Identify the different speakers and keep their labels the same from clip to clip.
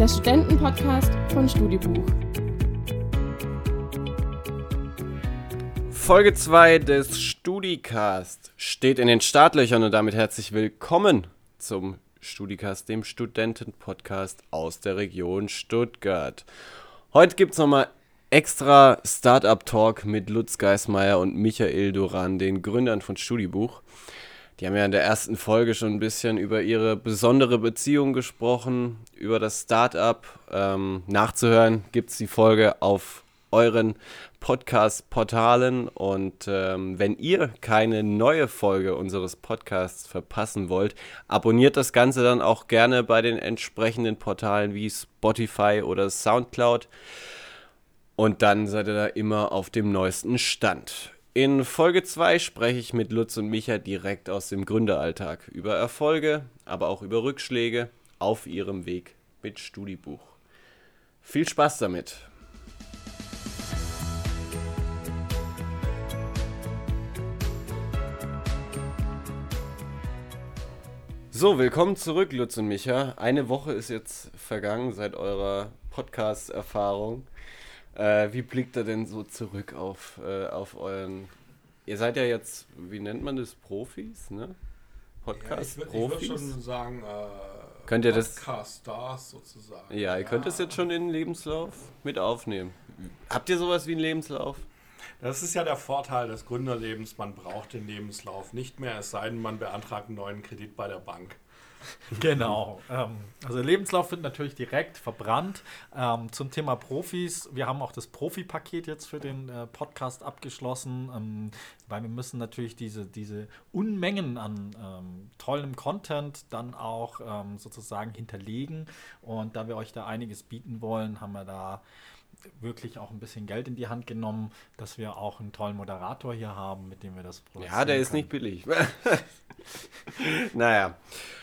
Speaker 1: der Studentenpodcast von Studibuch.
Speaker 2: Folge 2 des Studicast steht in den Startlöchern und damit herzlich willkommen zum Studicast, dem Studentenpodcast aus der Region Stuttgart. Heute gibt es nochmal extra Startup-Talk mit Lutz Geismeier und Michael Duran, den Gründern von Studibuch. Die haben ja in der ersten Folge schon ein bisschen über ihre besondere Beziehung gesprochen, über das Startup. Nachzuhören gibt es die Folge auf euren Podcast-Portalen. Und wenn ihr keine neue Folge unseres Podcasts verpassen wollt, abonniert das Ganze dann auch gerne bei den entsprechenden Portalen wie Spotify oder Soundcloud. Und dann seid ihr da immer auf dem neuesten Stand. In Folge 2 spreche ich mit Lutz und Micha direkt aus dem Gründeralltag über Erfolge, aber auch über Rückschläge auf ihrem Weg mit Studibuch. Viel Spaß damit! So, willkommen zurück, Lutz und Micha. Eine Woche ist jetzt vergangen seit eurer Podcast-Erfahrung. Wie blickt ihr denn so zurück auf euren... Ihr seid ja jetzt, wie nennt man das, Profis, ne? Podcast-Profis?
Speaker 3: Ich würde schon sagen,
Speaker 2: könnt ihr das...
Speaker 3: Podcast-Stars sozusagen.
Speaker 2: Ja, ihr könnt das jetzt schon in den Lebenslauf mit aufnehmen. Habt ihr sowas wie einen Lebenslauf?
Speaker 3: Das ist ja der Vorteil des Gründerlebens, man braucht den Lebenslauf nicht mehr, es sei denn, man beantragt einen neuen Kredit bei der Bank.
Speaker 4: Genau. Also Lebenslauf wird natürlich direkt verbrannt. Zum Thema Profis, wir haben auch das Profi-Paket jetzt für den Podcast abgeschlossen, weil wir müssen natürlich diese Unmengen an tollem Content dann auch sozusagen hinterlegen. Und da wir euch da einiges bieten wollen, haben wir da wirklich auch ein bisschen Geld in die Hand genommen, dass wir auch einen tollen Moderator hier haben, mit dem wir das produzieren.
Speaker 2: Ja, der ist nicht billig. Naja.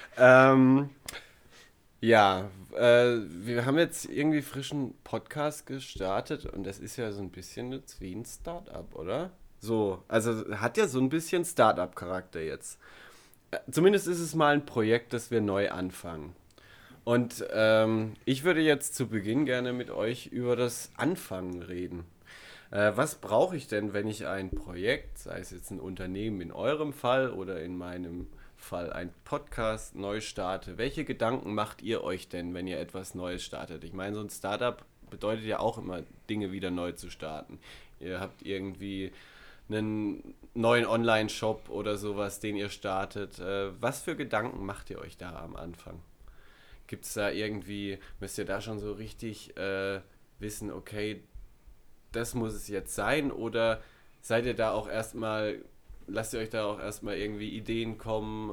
Speaker 2: Wir haben jetzt irgendwie frischen Podcast gestartet und das ist ja so ein bisschen jetzt wie ein Startup, oder? So, also hat ja so ein bisschen Startup-Charakter jetzt. Zumindest ist es mal ein Projekt, das wir neu anfangen. Und ich würde jetzt zu Beginn gerne mit euch über das Anfangen reden. Was brauche ich denn, wenn ich ein Projekt, sei es jetzt ein Unternehmen in eurem Fall oder in meinem Fall ein Podcast neu starte? Welche Gedanken macht ihr euch denn, wenn ihr etwas Neues startet? Ich meine, so ein Startup bedeutet ja auch immer, Dinge wieder neu zu starten. Ihr habt irgendwie einen neuen Online-Shop oder sowas, den ihr startet. Was für Gedanken macht ihr euch da am Anfang? Gibt es da irgendwie, müsst ihr da schon so richtig wissen, okay, das muss es jetzt sein? Oder seid ihr da auch erstmal... Lasst ihr euch da auch erstmal irgendwie Ideen kommen,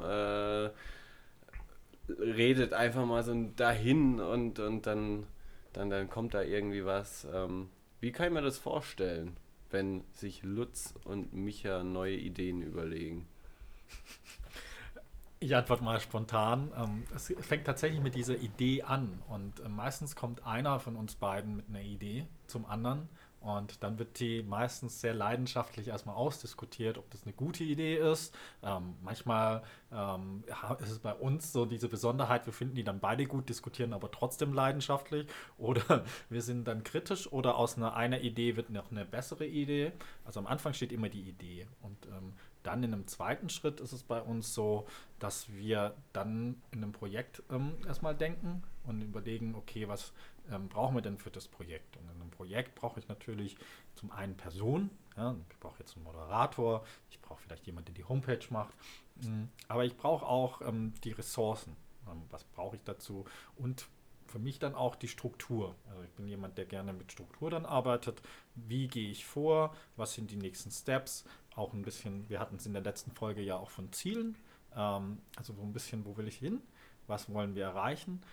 Speaker 2: redet einfach mal so dahin und dann kommt da irgendwie was. Wie kann ich mir das vorstellen, wenn sich Lutz und Micha neue Ideen überlegen?
Speaker 4: Ich antworte mal spontan. Es fängt tatsächlich mit dieser Idee an und meistens kommt einer von uns beiden mit einer Idee zum anderen. Und dann wird die meistens sehr leidenschaftlich erstmal ausdiskutiert, ob das eine gute Idee ist. Manchmal ist es bei uns so diese Besonderheit, wir finden die dann beide gut, diskutieren aber trotzdem leidenschaftlich. Oder wir sind dann kritisch oder aus einer Idee wird noch eine bessere Idee. Also am Anfang steht immer die Idee. Und dann in einem zweiten Schritt ist es bei uns so, dass wir dann in einem Projekt erstmal denken und überlegen, okay, was brauchen wir denn für das Projekt? Und in einem Projekt brauche ich natürlich zum einen Person, ja, ich brauche jetzt einen Moderator, ich brauche vielleicht jemanden, der die Homepage macht, aber ich brauche auch die Ressourcen. Was brauche ich dazu? Und für mich dann auch die Struktur. Also ich bin jemand, der gerne mit Struktur dann arbeitet. Wie gehe ich vor? Was sind die nächsten Steps? Auch ein bisschen, wir hatten es in der letzten Folge ja auch von Zielen. Also so ein bisschen, wo will ich hin? Was wollen wir erreichen?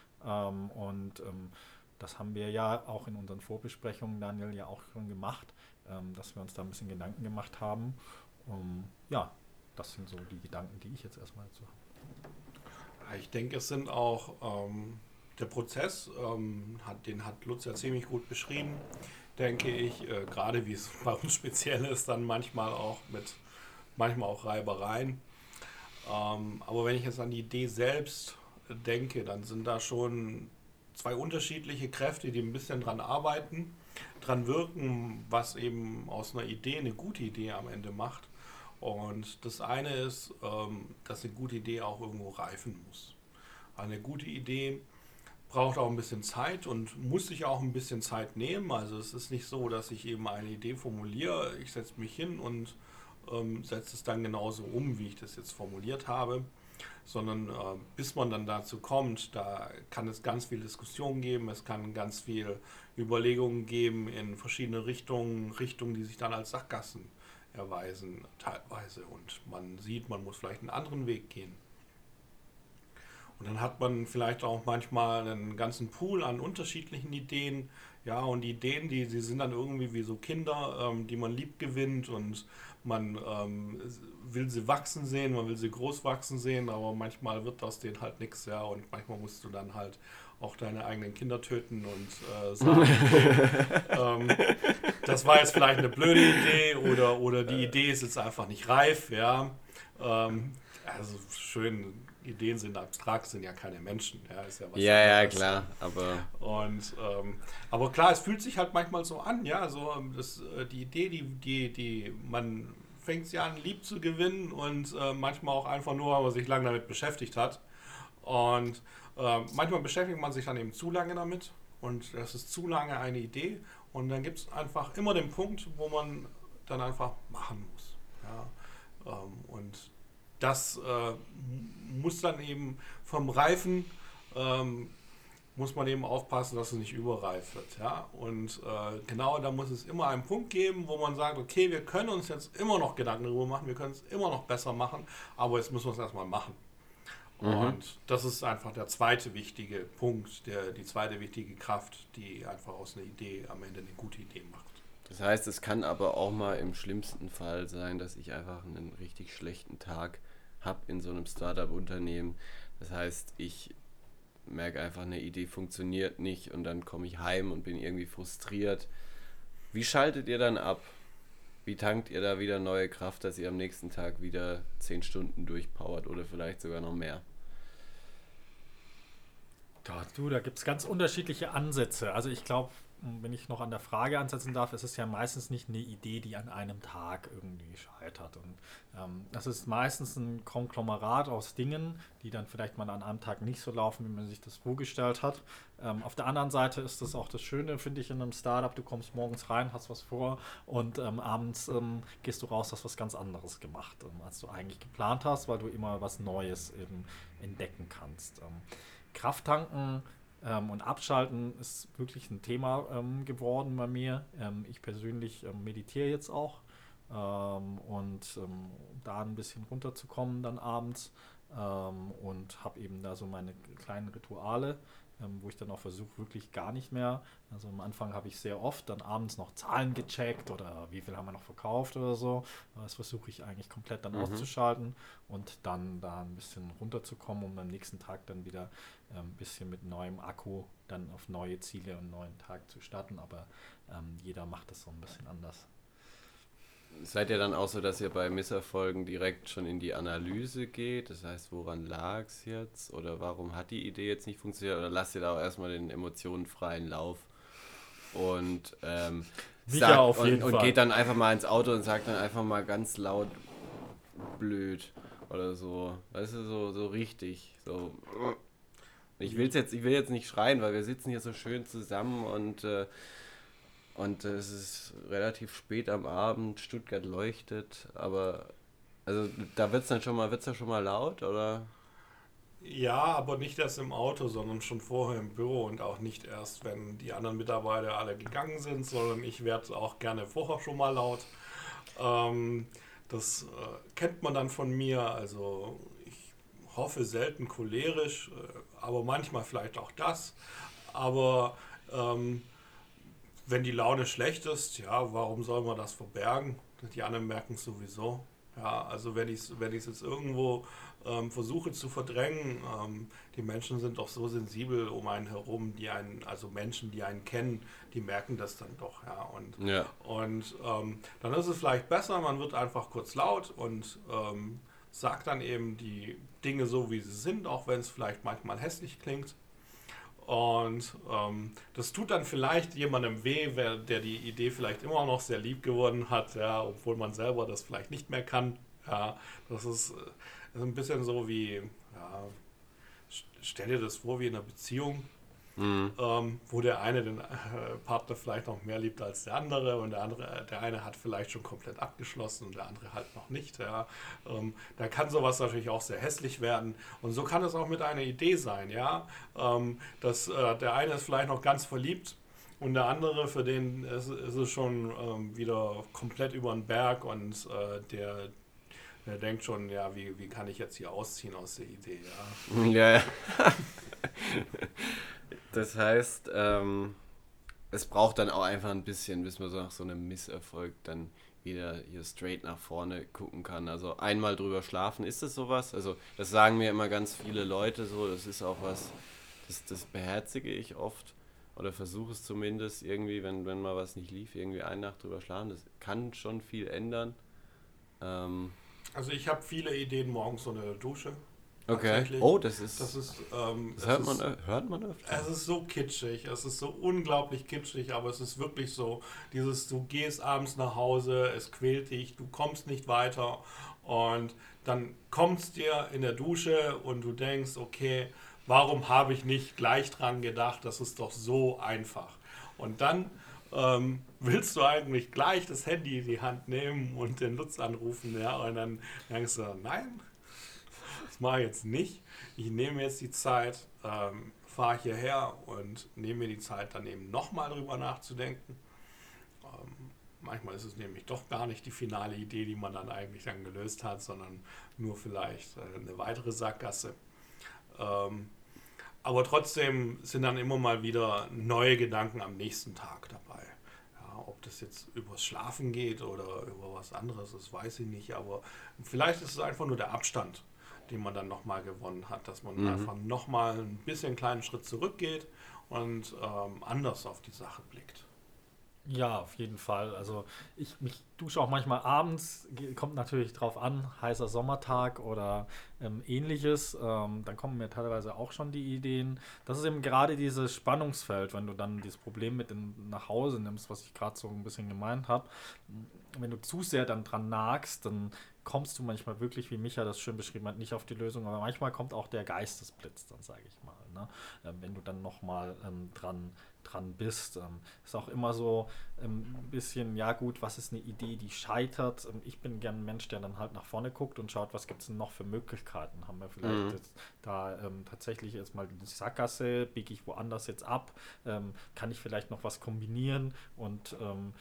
Speaker 4: Das haben wir ja auch in unseren Vorbesprechungen, Daniel, ja auch schon gemacht, dass wir uns da ein bisschen Gedanken gemacht haben. Das sind so die Gedanken, die ich jetzt erstmal dazu habe.
Speaker 3: Ich denke, es sind auch der Prozess, den hat Lutz ja ziemlich gut beschrieben, denke ich, gerade wie es bei uns speziell ist, dann manchmal auch Reibereien. Aber wenn ich jetzt an die Idee selbst denke, dann sind da schon zwei unterschiedliche Kräfte, die ein bisschen dran arbeiten, dran wirken, was eben aus einer Idee eine gute Idee am Ende macht. Und das eine ist, dass eine gute Idee auch irgendwo reifen muss. Eine gute Idee braucht auch ein bisschen Zeit und muss sich auch ein bisschen Zeit nehmen. Also es ist nicht so, dass ich eben eine Idee formuliere, ich setze mich hin und setze es dann genauso um, wie ich das jetzt formuliert habe, sondern bis man dann dazu kommt, da kann es ganz viel Diskussion geben, es kann ganz viel Überlegungen geben in verschiedene Richtungen, die sich dann als Sackgassen erweisen teilweise und man sieht, man muss vielleicht einen anderen Weg gehen. Und dann hat man vielleicht auch manchmal einen ganzen Pool an unterschiedlichen Ideen. Ja, und die Ideen, die sind dann irgendwie wie so Kinder, die man lieb gewinnt und man will sie wachsen sehen, man will sie groß wachsen sehen, aber manchmal wird aus denen halt nichts, ja, und manchmal musst du dann halt auch deine eigenen Kinder töten und sagen, okay, das war jetzt vielleicht eine blöde Idee oder die Idee ist jetzt einfach nicht reif, ja. Also schön, Ideen sind abstrakt, sind ja keine Menschen. Ja, ist ja was anderes.
Speaker 2: Klar,
Speaker 3: aber klar, es fühlt sich halt manchmal so an, ja, so die Idee, die man fängt sie an, lieb zu gewinnen und manchmal auch einfach nur, weil man sich lange damit beschäftigt hat. Und manchmal beschäftigt man sich dann eben zu lange damit und das ist zu lange eine Idee und dann gibt es einfach immer den Punkt, wo man dann einfach machen muss. Ja? Und das muss dann eben vom Reifen, muss man eben aufpassen, dass es nicht überreif wird. Ja? Und genau da muss es immer einen Punkt geben, wo man sagt, okay, wir können uns jetzt immer noch Gedanken darüber machen, wir können es immer noch besser machen, aber jetzt müssen wir es erstmal machen. Und das ist einfach der zweite wichtige Punkt, die zweite wichtige Kraft, die einfach aus einer Idee am Ende eine gute Idee macht.
Speaker 2: Das heißt, es kann aber auch mal im schlimmsten Fall sein, dass ich einfach einen richtig schlechten Tag habe in so einem Startup-Unternehmen. Das heißt, ich merke einfach, eine Idee funktioniert nicht und dann komme ich heim und bin irgendwie frustriert. Wie schaltet ihr dann ab? Wie tankt ihr da wieder neue Kraft, dass ihr am nächsten Tag wieder 10 Stunden durchpowert oder vielleicht sogar noch mehr?
Speaker 4: Da gibt es ganz unterschiedliche Ansätze. Also ich glaube, wenn ich noch an der Frage ansetzen darf, es ist ja meistens nicht eine Idee, die an einem Tag irgendwie scheitert. Und das ist meistens ein Konglomerat aus Dingen, die dann vielleicht mal an einem Tag nicht so laufen, wie man sich das vorgestellt hat. Auf der anderen Seite ist das auch das Schöne, finde ich, in einem Startup. Du kommst morgens rein, hast was vor und abends gehst du raus, hast was ganz anderes gemacht, als du eigentlich geplant hast, weil du immer was Neues eben entdecken kannst. Kraft tanken und Abschalten ist wirklich ein Thema geworden bei mir. Ich persönlich meditiere jetzt auch und da ein bisschen runterzukommen dann abends und habe eben da so meine kleinen Rituale, wo ich dann auch versuche, wirklich gar nicht mehr. Also am Anfang habe ich sehr oft dann abends noch Zahlen gecheckt oder wie viel haben wir noch verkauft oder so. Das versuche ich eigentlich komplett dann auszuschalten und dann da ein bisschen runterzukommen, um am nächsten Tag dann wieder ein bisschen mit neuem Akku dann auf neue Ziele und einen neuen Tag zu starten. Aber jeder macht das so ein bisschen anders.
Speaker 2: Seid ihr dann auch so, dass ihr bei Misserfolgen direkt schon in die Analyse geht? Das heißt, woran lag es jetzt? Oder warum hat die Idee jetzt nicht funktioniert? Oder lasst ihr da auch erstmal den Emotionen freien Lauf? Und geht dann einfach mal ins Auto und sagt dann einfach mal ganz laut blöd oder so. Weißt du, so richtig. So. Ich will jetzt nicht schreien, weil wir sitzen hier so schön zusammen und es ist relativ spät am Abend, Stuttgart leuchtet, aber also da wird's dann schon mal laut, oder?
Speaker 3: Ja, aber nicht erst im Auto, sondern schon vorher im Büro und auch nicht erst, wenn die anderen Mitarbeiter alle gegangen sind, sondern ich werde auch gerne vorher schon mal laut. Das kennt man dann von mir, also ich hoffe selten cholerisch, aber manchmal vielleicht auch das, aber wenn die Laune schlecht ist, ja, warum soll man das verbergen? Die anderen merken es sowieso. Ja, also wenn ich es jetzt irgendwo versuche zu verdrängen, die Menschen sind doch so sensibel um einen herum, also Menschen, die einen kennen, die merken das dann doch. Ja, und dann ist es vielleicht besser, man wird einfach kurz laut und sagt dann eben die Dinge so, wie sie sind, auch wenn es vielleicht manchmal hässlich klingt. Und das tut dann vielleicht jemandem weh, der die Idee vielleicht immer noch sehr lieb geworden hat, ja, obwohl man selber das vielleicht nicht mehr kann. Ja, das ist ein bisschen so wie, ja, stell dir das vor wie in einer Beziehung, wo der eine den Partner vielleicht noch mehr liebt als der andere und der eine hat vielleicht schon komplett abgeschlossen und der andere halt noch nicht. Ja. Da kann sowas natürlich auch sehr hässlich werden und so kann es auch mit einer Idee sein, ja, dass der eine ist vielleicht noch ganz verliebt und der andere, für den ist es schon wieder komplett über den Berg und der denkt schon, ja, wie kann ich jetzt hier ausziehen aus der Idee, ja.
Speaker 2: Ja. Das heißt, es braucht dann auch einfach ein bisschen, bis man so nach so einem Misserfolg dann wieder hier straight nach vorne gucken kann. Also einmal drüber schlafen, ist das sowas? Also das sagen mir immer ganz viele Leute so, das ist auch was, das beherzige ich oft oder versuche es zumindest irgendwie, wenn mal was nicht lief, irgendwie eine Nacht drüber schlafen. Das kann schon viel ändern.
Speaker 3: Also ich habe viele Ideen morgens unter der Dusche.
Speaker 2: Okay. Oh, das hört man öfter.
Speaker 3: Es ist so kitschig, es ist so unglaublich kitschig, aber es ist wirklich so, du gehst abends nach Hause, es quält dich, du kommst nicht weiter und dann kommst dir in der Dusche und du denkst, okay, warum habe ich nicht gleich dran gedacht, das ist doch so einfach. Und dann willst du eigentlich gleich das Handy in die Hand nehmen und den Lutz anrufen, ja, und dann denkst du, nein, das mache ich jetzt nicht. Ich nehme jetzt die Zeit, fahre hierher und nehme mir die Zeit, dann eben nochmal drüber nachzudenken. Manchmal ist es nämlich doch gar nicht die finale Idee, die man dann eigentlich dann gelöst hat, sondern nur vielleicht eine weitere Sackgasse. Aber trotzdem sind dann immer mal wieder neue Gedanken am nächsten Tag dabei. Ja, ob das jetzt übers Schlafen geht oder über was anderes, das weiß ich nicht. Aber vielleicht ist es einfach nur der Abstand, den man dann nochmal gewonnen hat. Dass man einfach nochmal ein bisschen einen kleinen Schritt zurückgeht und anders auf die Sache blickt.
Speaker 4: Ja, auf jeden Fall. Also ich dusche auch manchmal abends, kommt natürlich drauf an, heißer Sommertag oder ähnliches. Dann kommen mir teilweise auch schon die Ideen. Das ist eben gerade dieses Spannungsfeld, wenn du dann dieses Problem nach Hause nimmst, was ich gerade so ein bisschen gemeint habe. Wenn du zu sehr dann dran nagst, dann kommst du manchmal wirklich, wie Micha das schön beschrieben hat, nicht auf die Lösung, aber manchmal kommt auch der Geistesblitz, dann sage ich mal. Ne? Wenn du dann nochmal dran bist. Ist auch immer so ein bisschen, ja gut, was ist eine Idee, die scheitert? Ich bin gern ein Mensch, der dann halt nach vorne guckt und schaut, was gibt es denn noch für Möglichkeiten? Haben wir vielleicht jetzt da tatsächlich jetzt mal die Sackgasse, biege ich woanders jetzt ab? Kann ich vielleicht noch was kombinieren? Und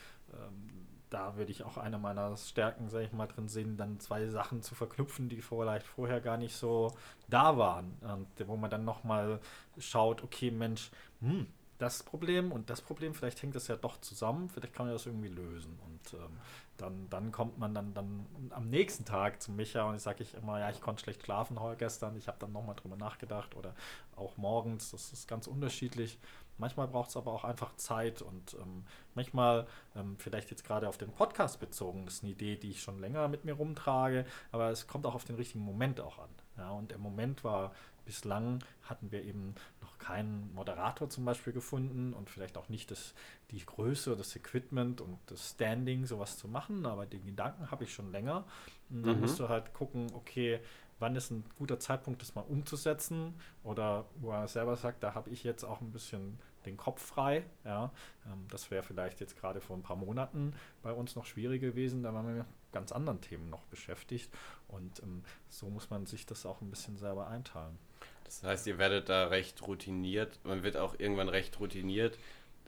Speaker 4: da würde ich auch eine meiner Stärken, sage ich mal, drin sehen, dann zwei Sachen zu verknüpfen, die vielleicht vorher gar nicht so da waren. Und wo man dann nochmal schaut, okay, Mensch, das Problem und das Problem, vielleicht hängt das ja doch zusammen, vielleicht kann man das irgendwie lösen. Und dann kommt man dann am nächsten Tag zu Micha und ich sage immer, ja, ich konnte schlecht schlafen gestern, ich habe dann nochmal drüber nachgedacht oder auch morgens, das ist ganz unterschiedlich. Manchmal braucht es aber auch einfach Zeit und manchmal, vielleicht jetzt gerade auf den Podcast bezogen, das ist eine Idee, die ich schon länger mit mir rumtrage, aber es kommt auch auf den richtigen Moment auch an. Ja, und der Moment war, bislang hatten wir eben noch keinen Moderator zum Beispiel gefunden und vielleicht auch nicht die Größe, das Equipment und das Standing, sowas zu machen, aber den Gedanken habe ich schon länger. Und dann musst du halt gucken, okay, wann ist ein guter Zeitpunkt, das mal umzusetzen oder wo er selber sagt, da habe ich jetzt auch ein bisschen den Kopf frei. Ja, das wäre vielleicht jetzt gerade vor ein paar Monaten bei uns noch schwierig gewesen, da waren wir mit ganz anderen Themen noch beschäftigt und so muss man sich das auch ein bisschen selber einteilen.
Speaker 2: Das heißt, ihr werdet da recht routiniert, man wird auch irgendwann recht routiniert,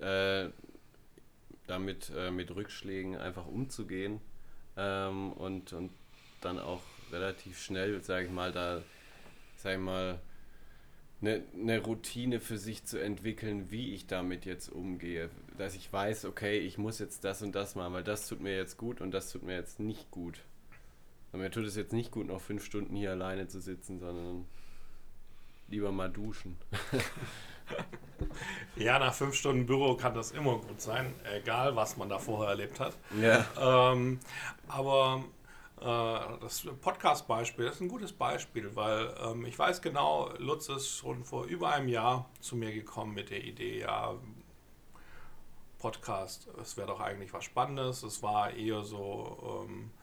Speaker 2: damit mit Rückschlägen einfach umzugehen und dann auch relativ schnell, sage ich mal, eine Routine für sich zu entwickeln, wie ich damit jetzt umgehe. Dass ich weiß, okay, ich muss jetzt das und das machen, weil das tut mir jetzt gut und das tut mir jetzt nicht gut. Und mir tut es jetzt nicht gut, noch 5 Stunden hier alleine zu sitzen, sondern lieber mal duschen.
Speaker 3: Ja, nach 5 Stunden Büro kann das immer gut sein, egal was man da vorher erlebt hat.
Speaker 2: Ja.
Speaker 3: Aber Das Podcast-Beispiel, das ist ein gutes Beispiel, weil ich weiß genau, Lutz ist schon vor über einem Jahr zu mir gekommen mit der Idee, ja, Podcast, es wäre doch eigentlich was Spannendes. Es war eher so,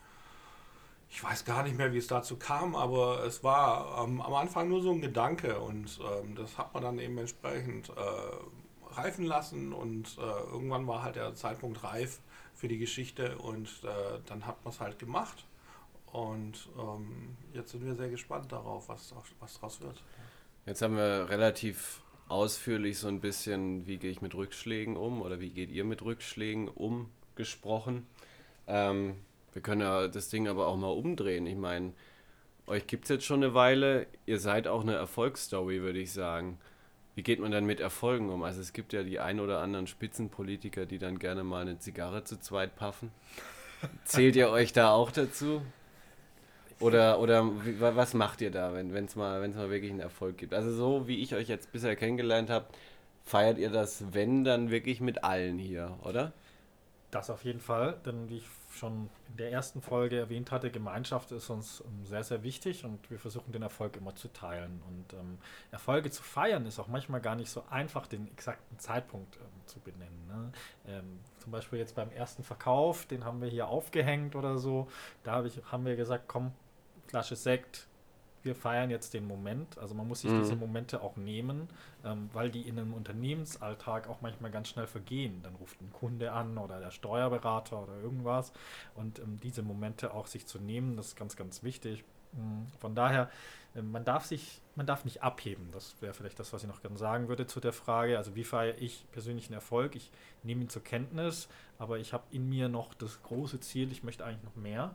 Speaker 3: ich weiß gar nicht mehr, wie es dazu kam, aber es war am Anfang nur so ein Gedanke und das hat man dann eben entsprechend reifen lassen und irgendwann war halt der Zeitpunkt reif für die Geschichte und dann hat man es halt gemacht. Und jetzt sind wir sehr gespannt darauf, was draus wird.
Speaker 2: Jetzt haben wir relativ ausführlich so ein bisschen, wie gehe ich mit Rückschlägen um oder wie geht ihr mit Rückschlägen um, gesprochen. Wir können ja das Ding aber auch mal umdrehen. Ich meine, euch gibt es jetzt schon eine Weile, ihr seid auch eine Erfolgsstory, würde ich sagen. Wie geht man dann mit Erfolgen um? Also es gibt ja die ein oder anderen Spitzenpolitiker, die dann gerne mal eine Zigarre zu zweit puffen. Zählt ihr euch da auch dazu? Oder was macht ihr da, wenn es mal wirklich einen Erfolg gibt? Also so, wie ich euch jetzt bisher kennengelernt habe, feiert ihr das, wenn, dann wirklich mit allen hier, oder?
Speaker 4: Das auf jeden Fall, denn wie ich schon in der ersten Folge erwähnt hatte, Gemeinschaft ist uns sehr, sehr wichtig und wir versuchen den Erfolg immer zu teilen. Und Erfolge zu feiern ist auch manchmal gar nicht so einfach, den exakten Zeitpunkt zu benennen. Ne? Zum Beispiel jetzt beim ersten Verkauf, den haben wir hier aufgehängt oder so, haben wir gesagt, komm, Flasche Sekt, wir feiern jetzt den Moment. Also man muss sich diese Momente auch nehmen, weil die in einem Unternehmensalltag auch manchmal ganz schnell vergehen. Dann ruft ein Kunde an oder der Steuerberater oder irgendwas. Und diese Momente auch sich zu nehmen, das ist ganz, ganz wichtig. Von daher, man darf nicht abheben. Das wäre vielleicht das, was ich noch gerne sagen würde zu der Frage. Also wie feiere ich persönlichen Erfolg? Ich nehme ihn zur Kenntnis, aber ich habe in mir noch das große Ziel, ich möchte eigentlich noch mehr.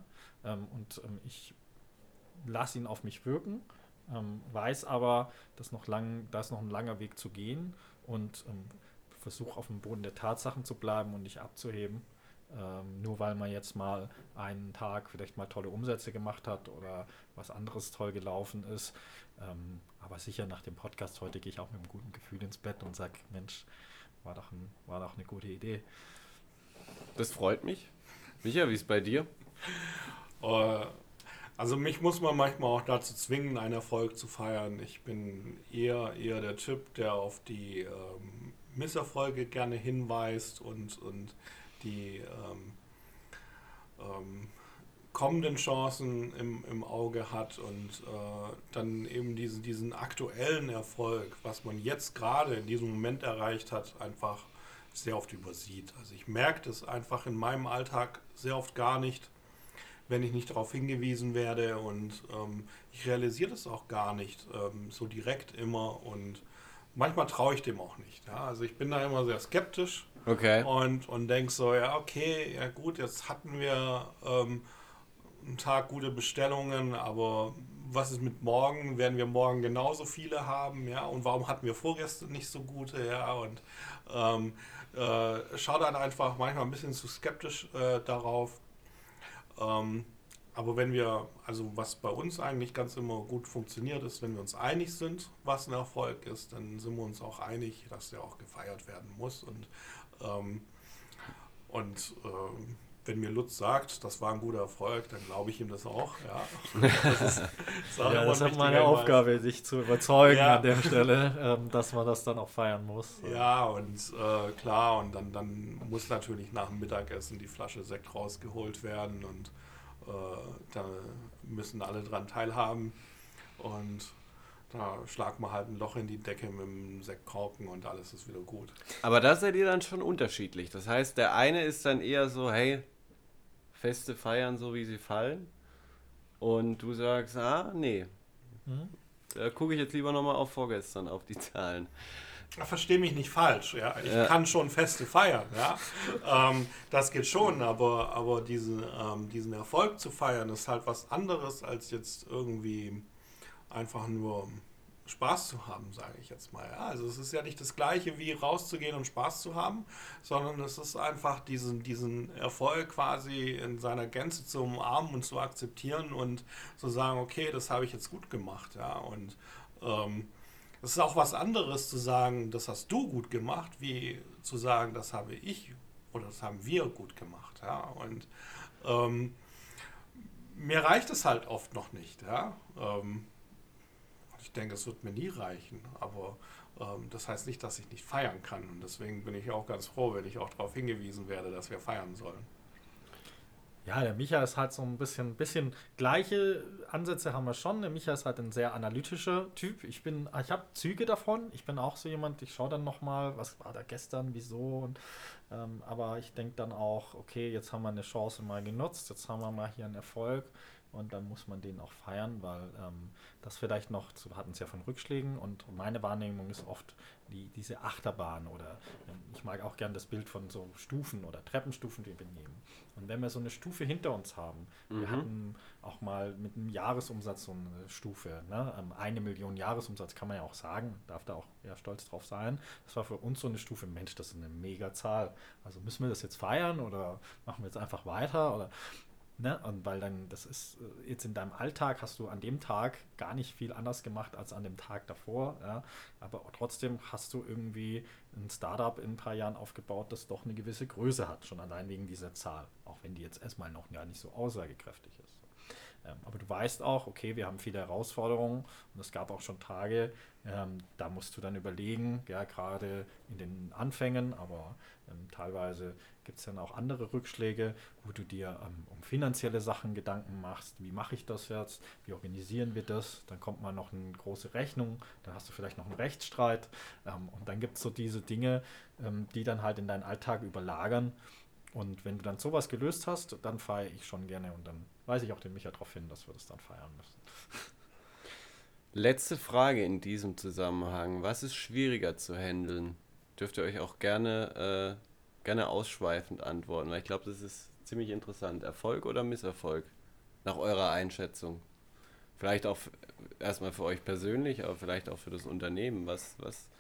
Speaker 4: Ich lass ihn auf mich wirken, weiß aber, da ist noch ein langer Weg zu gehen und versuche auf dem Boden der Tatsachen zu bleiben und nicht abzuheben. Nur weil man jetzt mal einen Tag vielleicht mal tolle Umsätze gemacht hat oder was anderes toll gelaufen ist. Aber sicher nach dem Podcast heute gehe ich auch mit einem guten Gefühl ins Bett und sage, Mensch, war doch eine gute Idee.
Speaker 2: Das freut mich. Micha, wie ist es bei dir?
Speaker 3: Also mich muss man manchmal auch dazu zwingen, einen Erfolg zu feiern. Ich bin eher der Typ, der auf die Misserfolge gerne hinweist und die kommenden Chancen im Auge hat und dann eben diesen aktuellen Erfolg, was man jetzt gerade in diesem Moment erreicht hat, einfach sehr oft übersieht. Also ich merke das einfach in meinem Alltag sehr oft gar nicht, wenn ich nicht darauf hingewiesen werde und ich realisiere das auch gar nicht so direkt immer und manchmal traue ich dem auch nicht. Ja? Also ich bin da immer sehr skeptisch und denke so, ja okay, ja gut, jetzt hatten wir einen Tag gute Bestellungen, aber was ist mit morgen? Werden wir morgen genauso viele haben? Ja? Und warum hatten wir vorgestern nicht so gute? Ja? Und schaue dann einfach manchmal ein bisschen zu skeptisch darauf. Aber was bei uns eigentlich ganz immer gut funktioniert ist, wenn wir uns einig sind, was ein Erfolg ist, dann sind wir uns auch einig, dass der auch gefeiert werden muss. Wenn mir Lutz sagt, das war ein guter Erfolg, dann glaube ich ihm das auch. Ja.
Speaker 4: Das ist meine Aufgabe, sich zu überzeugen an der Stelle, dass man das dann auch feiern muss.
Speaker 3: Ja, und klar, und dann muss natürlich nach dem Mittagessen die Flasche Sekt rausgeholt werden und da müssen alle dran teilhaben und da schlagt man halt ein Loch in die Decke mit dem Sektkorken und alles ist wieder gut.
Speaker 2: Aber da seid ihr dann schon unterschiedlich. Das heißt, der eine ist dann eher so, hey, Feste feiern so, wie sie fallen. Und du sagst, nee, da gucke ich jetzt lieber nochmal auf vorgestern, auf die Zahlen.
Speaker 3: Verstehe mich nicht falsch, ja. Ich kann schon Feste feiern, ja. Das geht schon, aber diesen Erfolg zu feiern, ist halt was anderes, als jetzt irgendwie einfach nur Spaß zu haben, sage ich jetzt mal. Ja. Also es ist ja nicht das Gleiche wie rauszugehen und Spaß zu haben, sondern es ist einfach diesen Erfolg quasi in seiner Gänze zu umarmen und zu akzeptieren und zu sagen, okay, das habe ich jetzt gut gemacht, ja. Und es ist auch was anderes zu sagen, das hast du gut gemacht, wie zu sagen, das habe ich oder das haben wir gut gemacht. Ja? Und mir reicht es halt oft noch nicht. Ja? Ich denke, es wird mir nie reichen, aber das heißt nicht, dass ich nicht feiern kann. Und deswegen bin ich auch ganz froh, wenn ich auch darauf hingewiesen werde, dass wir feiern sollen.
Speaker 4: Ja, der Micha ist halt so ein bisschen gleiche Ansätze haben wir schon. Der Micha ist halt ein sehr analytischer Typ. Ich habe Züge davon. Ich bin auch so jemand, ich schaue dann nochmal, was war da gestern, wieso. Aber ich denke dann auch, okay, jetzt haben wir eine Chance mal genutzt, jetzt haben wir mal hier einen Erfolg. Und dann muss man den auch feiern, weil das vielleicht noch, wir hatten es ja von Rückschlägen und meine Wahrnehmung ist oft diese Achterbahn oder ich mag auch gern das Bild von so Stufen oder Treppenstufen, die wir nehmen. Und wenn wir so eine Stufe hinter uns haben, wir hatten auch mal mit einem Jahresumsatz so eine Stufe, ne? 1 Million Jahresumsatz kann man ja auch sagen, darf da auch eher stolz drauf sein. Das war für uns so eine Stufe, Mensch, das ist eine mega Zahl. Also müssen wir das jetzt feiern oder machen wir jetzt einfach weiter oder... Ne? Und weil dann, das ist jetzt in deinem Alltag, hast du an dem Tag gar nicht viel anders gemacht als an dem Tag davor. Ja? Aber trotzdem hast du irgendwie ein Startup in ein paar Jahren aufgebaut, das doch eine gewisse Größe hat, schon allein wegen dieser Zahl. Auch wenn die jetzt erstmal noch gar nicht so aussagekräftig ist. Aber du weißt auch, okay, wir haben viele Herausforderungen und es gab auch schon Tage, da musst du dann überlegen, ja, gerade in den Anfängen, aber teilweise gibt es dann auch andere Rückschläge, wo du dir um finanzielle Sachen Gedanken machst. Wie mache ich das jetzt? Wie organisieren wir das? Dann kommt mal noch eine große Rechnung, dann hast du vielleicht noch einen Rechtsstreit und dann gibt es so diese Dinge, die dann halt in deinen Alltag überlagern. Und wenn du dann sowas gelöst hast, dann feiere ich schon gerne und dann weise ich auch den Micha darauf hin, dass wir das dann feiern müssen.
Speaker 2: Letzte Frage in diesem Zusammenhang. Was ist schwieriger zu handeln? Dürft ihr euch auch gerne ausschweifend antworten, weil ich glaube, das ist ziemlich interessant. Erfolg oder Misserfolg? Nach eurer Einschätzung. Vielleicht auch erstmal für euch persönlich, aber vielleicht auch für das Unternehmen. Was?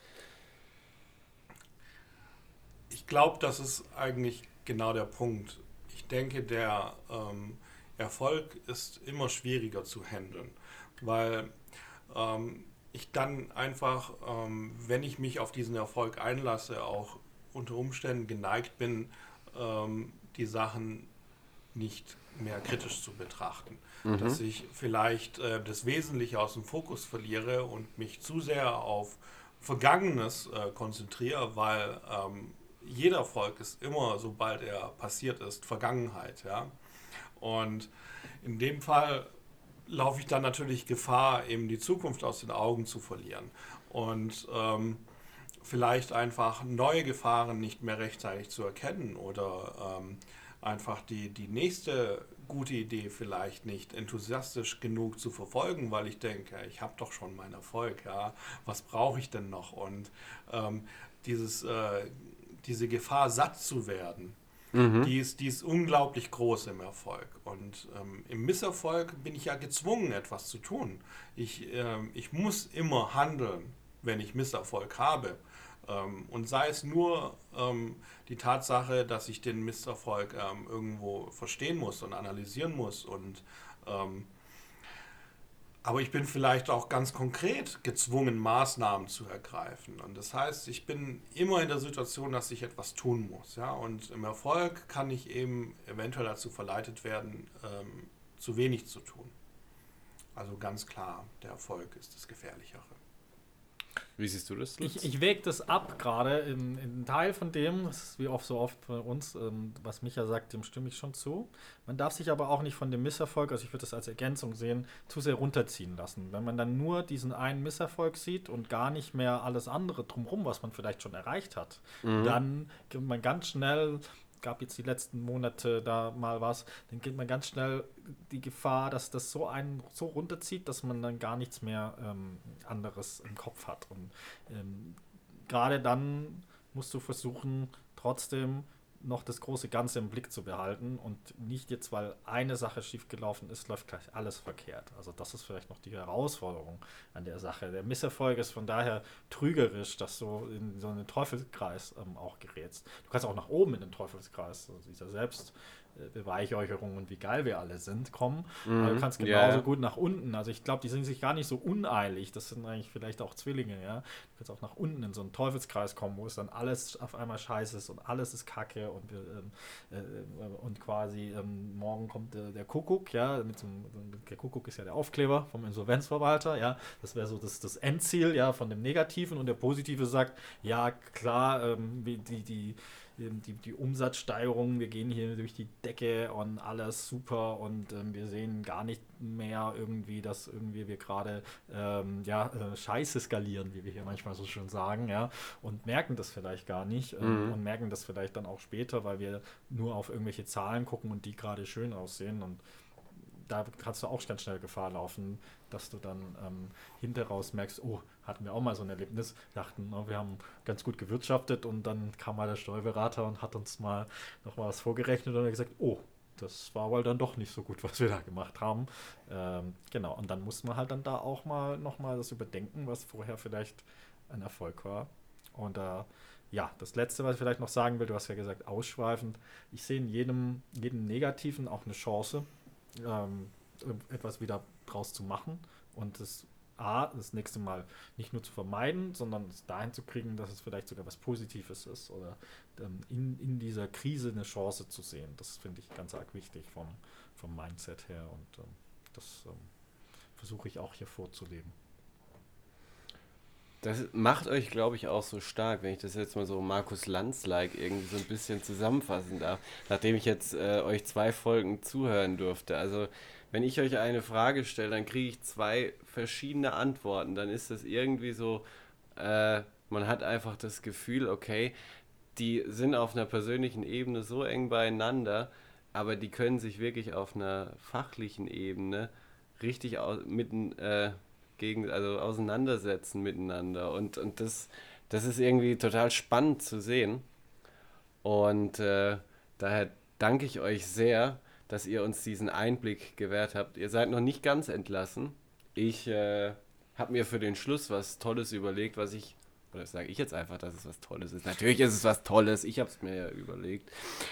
Speaker 3: Ich glaube, das ist eigentlich genau der Punkt. Ich denke, der Erfolg ist immer schwieriger zu handeln, weil ich dann einfach, wenn ich mich auf diesen Erfolg einlasse, auch unter Umständen geneigt bin, die Sachen nicht mehr kritisch zu betrachten. Dass ich vielleicht das Wesentliche aus dem Fokus verliere und mich zu sehr auf Vergangenes konzentriere, weil jeder Erfolg ist immer, sobald er passiert ist, Vergangenheit. Ja? Und in dem Fall laufe ich dann natürlich Gefahr, eben die Zukunft aus den Augen zu verlieren und vielleicht einfach neue Gefahren nicht mehr rechtzeitig zu erkennen oder einfach die nächste gute Idee vielleicht nicht enthusiastisch genug zu verfolgen, weil ich denke, ich habe doch schon meinen Erfolg, ja, was brauche ich denn noch? Und diese Gefahr, satt zu werden, die ist unglaublich groß im Erfolg. Und im Misserfolg bin ich ja gezwungen, etwas zu tun. Ich muss immer handeln, wenn ich Misserfolg habe. Und sei es nur die Tatsache, dass ich den Misserfolg irgendwo verstehen muss und analysieren muss. Aber ich bin vielleicht auch ganz konkret gezwungen, Maßnahmen zu ergreifen. Und das heißt, ich bin immer in der Situation, dass ich etwas tun muss. Ja? Und im Erfolg kann ich eben eventuell dazu verleitet werden, zu wenig zu tun. Also ganz klar, der Erfolg ist das Gefährlichere.
Speaker 2: Wie siehst du das, Lutz?
Speaker 4: Ich wäge das ab gerade in Teil von dem, das ist wie oft so oft bei uns, was Micha sagt, dem stimme ich schon zu. Man darf sich aber auch nicht von dem Misserfolg, also ich würde das als Ergänzung sehen, zu sehr runterziehen lassen. Wenn man dann nur diesen einen Misserfolg sieht und gar nicht mehr alles andere drumherum, was man vielleicht schon erreicht hat, dann geht man ganz schnell, gab jetzt die letzten Monate da mal was, dann geht man ganz schnell die Gefahr, dass das so einen so runterzieht, dass man dann gar nichts mehr anderes im Kopf hat. Und gerade dann musst du versuchen, trotzdem noch das große Ganze im Blick zu behalten und nicht jetzt, weil eine Sache schiefgelaufen ist, läuft gleich alles verkehrt. Also das ist vielleicht noch die Herausforderung an der Sache. Der Misserfolg ist von daher trügerisch, dass du in so einen Teufelskreis auch gerätst. Du kannst auch nach oben in den Teufelskreis, also dieser Beweihräucherung und wie geil wir alle sind kommen. Aber du kannst genauso gut nach unten. Also ich glaube, die sind sich gar nicht so uneilig. Das sind eigentlich vielleicht auch Zwillinge, ja. Du kannst auch nach unten in so einen Teufelskreis kommen, wo es dann alles auf einmal scheiße ist und alles ist Kacke und quasi morgen kommt der Kuckuck, ja, der Kuckuck ist ja der Aufkleber vom Insolvenzverwalter, ja. Das wäre so das Endziel, ja, von dem Negativen, und der Positive sagt, ja, klar, die Umsatzsteigerung, wir gehen hier durch die Decke und alles super und wir sehen gar nicht mehr irgendwie, dass irgendwie wir gerade Scheiße skalieren, wie wir hier manchmal so schön sagen, ja, und merken das vielleicht gar nicht und merken das vielleicht dann auch später, weil wir nur auf irgendwelche Zahlen gucken und die gerade schön aussehen, und da kannst du auch ganz schnell Gefahr laufen, dass du dann hinterher raus merkst, oh, hatten wir auch mal so ein Erlebnis, dachten, wir haben ganz gut gewirtschaftet, und dann kam mal der Steuerberater und hat uns mal noch mal was vorgerechnet und hat gesagt, oh, das war wohl dann doch nicht so gut, was wir da gemacht haben. Genau, und dann muss man halt dann da auch mal nochmal das überdenken, was vorher vielleicht ein Erfolg war. Und das Letzte, was ich vielleicht noch sagen will, du hast ja gesagt, ausschweifend, ich sehe in jedem Negativen auch eine Chance, etwas wieder draus zu machen und das nächste Mal nicht nur zu vermeiden, sondern es dahin zu kriegen, dass es vielleicht sogar was Positives ist oder in dieser Krise eine Chance zu sehen. Das finde ich ganz arg wichtig vom Mindset her, und das versuche ich auch hier vorzuleben.
Speaker 2: Das macht euch, glaube ich, auch so stark, wenn ich das jetzt mal so Markus Lanz-like irgendwie so ein bisschen zusammenfassen darf, nachdem ich jetzt euch 2 Folgen zuhören durfte. Also, wenn ich euch eine Frage stelle, dann kriege ich 2 verschiedene Antworten. Dann ist das irgendwie so, man hat einfach das Gefühl, okay, die sind auf einer persönlichen Ebene so eng beieinander, aber die können sich wirklich auf einer fachlichen Ebene richtig auseinandersetzen miteinander. Und das ist irgendwie total spannend zu sehen. Und daher danke ich euch sehr, dass ihr uns diesen Einblick gewährt habt. Ihr seid noch nicht ganz entlassen. Ich habe mir für den Schluss was Tolles überlegt, oder sage ich jetzt einfach, dass es was Tolles ist. Natürlich ist es was Tolles, ich habe es mir ja überlegt.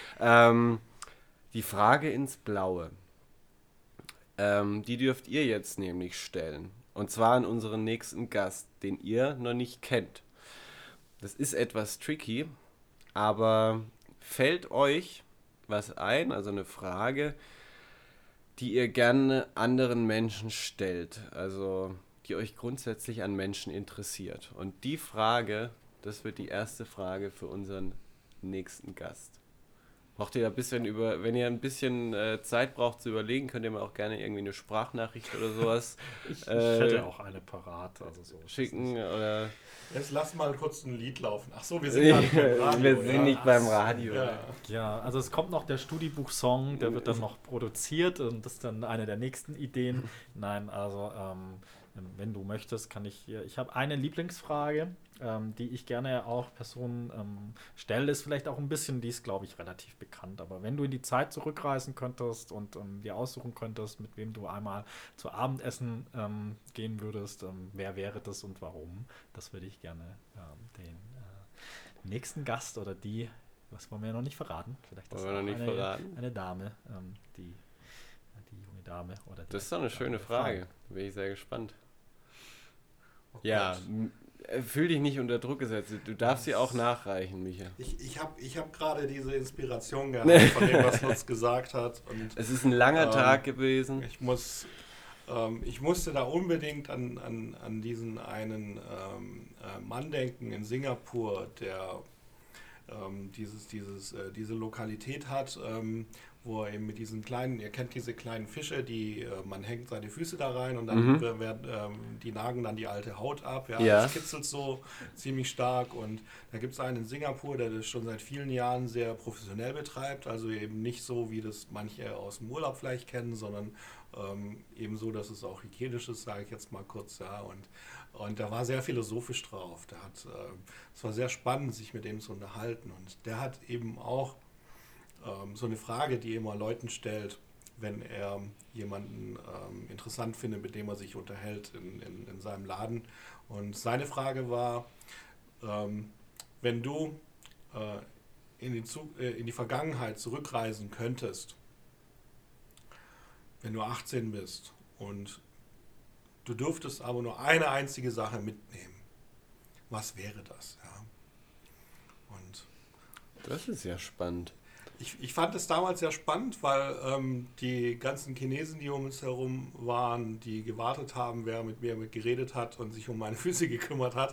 Speaker 2: Die Frage ins Blaue. Die dürft ihr jetzt nämlich stellen. Und zwar an unseren nächsten Gast, den ihr noch nicht kennt. Das ist etwas tricky, aber fällt euch was ein, also eine Frage, die ihr gerne anderen Menschen stellt, also die euch grundsätzlich an Menschen interessiert. Und die Frage, das wird die erste Frage für unseren nächsten Gast. Braucht ihr ein bisschen wenn ihr ein bisschen Zeit braucht zu überlegen, könnt ihr mir auch gerne irgendwie eine Sprachnachricht oder sowas
Speaker 4: ich hätte auch eine parat, also so
Speaker 2: schicken oder...
Speaker 3: Jetzt lass mal kurz ein Lied laufen. Ach so, wir sind gar nicht beim Radio.
Speaker 2: Wir sind nicht beim Radio.
Speaker 4: Ja, also es kommt noch der Studiebuch-Song, der wird dann noch produziert, und das ist dann eine der nächsten Ideen. Nein, also wenn du möchtest, ich habe eine Lieblingsfrage, die ich gerne auch Personen stelle, ist vielleicht auch ein bisschen, die ist, glaube ich, relativ bekannt, aber wenn du in die Zeit zurückreisen könntest und dir aussuchen könntest, mit wem du einmal zu Abendessen gehen würdest, wer wäre das und warum? Das würde ich gerne den nächsten Gast oder was wollen wir noch nicht verraten? Vielleicht ist eine Dame, die junge Dame. Oder
Speaker 2: das ist doch eine schöne Frage. Da bin ich sehr gespannt.
Speaker 3: Oh
Speaker 2: ja, fühl dich nicht unter Druck gesetzt. Du darfst sie auch nachreichen, Micha.
Speaker 3: Ich hab gerade diese Inspiration gehabt von dem, was Lutz gesagt hat. Und,
Speaker 2: es ist ein langer Tag gewesen.
Speaker 3: Ich musste da unbedingt an diesen einen Mann denken in Singapur, der diese Lokalität hat, wo er eben mit diesen kleinen, ihr kennt diese kleinen Fische, man hängt seine Füße da rein und dann die nagen dann die alte Haut ab. Ja. Das kitzelt so ziemlich stark, und da gibt es einen in Singapur, der das schon seit vielen Jahren sehr professionell betreibt, also eben nicht so, wie das manche aus dem Urlaub vielleicht kennen, sondern eben so, dass es auch hygienisch ist, sage ich jetzt mal kurz, ja, und da war sehr philosophisch drauf. Es war sehr spannend, sich mit dem zu unterhalten, und der hat eben auch so eine Frage, die er immer Leuten stellt, wenn er jemanden interessant findet, mit dem er sich unterhält in seinem Laden. Und seine Frage war, wenn du in die Vergangenheit zurückreisen könntest, wenn du 18 bist und du dürftest aber nur eine einzige Sache mitnehmen, was wäre das? Ja. Und
Speaker 2: Das ist ja spannend.
Speaker 3: ich fand es damals sehr spannend, weil die ganzen Chinesen, die um uns herum waren, die gewartet haben, wer mit mir geredet hat und sich um meine Füße gekümmert hat,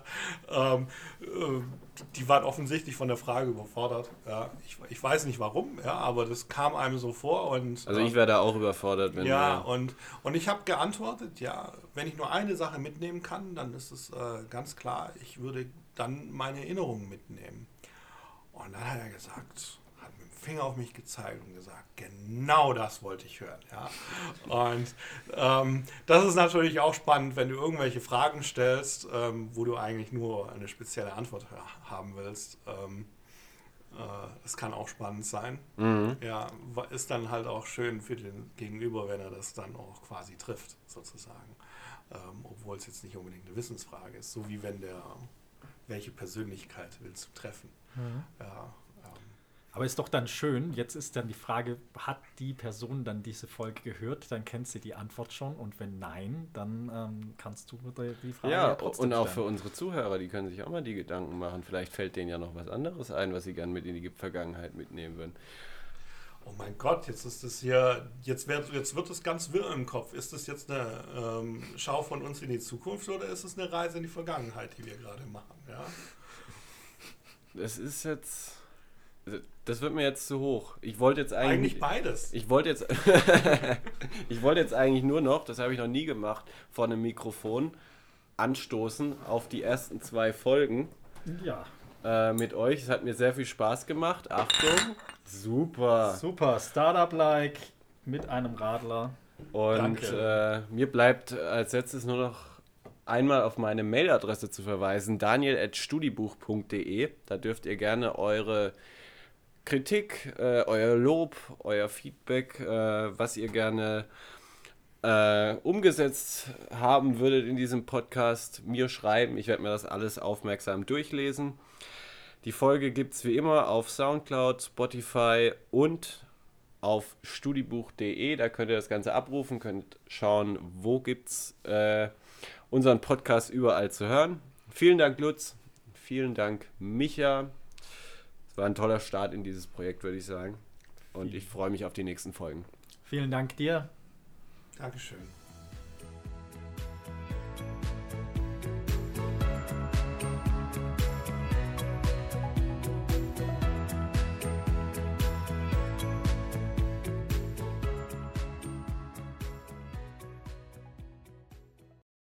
Speaker 3: die waren offensichtlich von der Frage überfordert. Ja. Ich weiß nicht warum, ja, aber das kam einem so vor. Und,
Speaker 2: Also ich wäre da auch überfordert, wenn
Speaker 3: ja, und ich habe geantwortet, ja, wenn ich nur eine Sache mitnehmen kann, dann ist es ganz klar, ich würde dann meine Erinnerungen mitnehmen. Und dann hat er gesagt, hat mit dem Finger auf mich gezeigt und gesagt, genau das wollte ich hören. Ja? Und das ist natürlich auch spannend, wenn du irgendwelche Fragen stellst, wo du eigentlich nur eine spezielle Antwort haben willst. Das kann auch spannend sein.
Speaker 2: Mhm.
Speaker 3: Ja, ist dann halt auch schön für den Gegenüber, wenn er das dann auch quasi trifft, sozusagen. Obwohl es jetzt nicht unbedingt eine Wissensfrage ist. So wie wenn welche Persönlichkeit willst du treffen? Ja,
Speaker 4: Aber ist doch dann schön, jetzt ist dann die Frage, hat die Person dann diese Folge gehört? Dann kennt sie die Antwort schon und wenn nein, dann kannst du die Frage
Speaker 2: Ja,
Speaker 4: trotzdem
Speaker 2: und auch
Speaker 4: stellen.
Speaker 2: für unsere Zuhörer, die können sich auch mal die Gedanken machen. Vielleicht fällt denen ja noch was anderes ein, was sie gerne mit in die Vergangenheit mitnehmen würden.
Speaker 3: oh mein Gott, jetzt ist das hier, jetzt wird es ganz wirr im Kopf. Ist das jetzt eine Schau von uns in die Zukunft oder ist es eine Reise in die Vergangenheit, die wir gerade machen? Ja?
Speaker 2: Das ist jetzt... Das wird mir jetzt zu hoch. Ich wollte jetzt
Speaker 3: Eigentlich beides.
Speaker 2: Ich wollte jetzt, ich wollte jetzt eigentlich nur noch, das habe ich noch nie gemacht, vor einem Mikrofon anstoßen auf die ersten 2 Folgen
Speaker 4: Ja,
Speaker 2: mit euch. Es hat mir sehr viel Spaß gemacht. Achtung, super.
Speaker 4: super, Startup-like mit einem Radler.
Speaker 2: Und mir bleibt als letztes nur noch einmal auf meine Mailadresse zu verweisen, daniel@studibuch.de. Da dürft ihr gerne eure Kritik, euer Lob, euer Feedback, was ihr gerne umgesetzt haben würdet in diesem Podcast, mir schreiben. Ich werde mir das alles aufmerksam durchlesen. Die Folge gibt es wie immer auf Soundcloud, Spotify und auf studibuch.de. Da könnt ihr das Ganze abrufen, könnt schauen, wo gibt es unseren Podcast überall zu hören. Vielen Dank, Lutz. Vielen Dank, Micha. War ein toller Start in dieses Projekt, würde ich sagen. Und ich freue mich auf die nächsten Folgen.
Speaker 4: Vielen Dank dir.
Speaker 3: Dankeschön.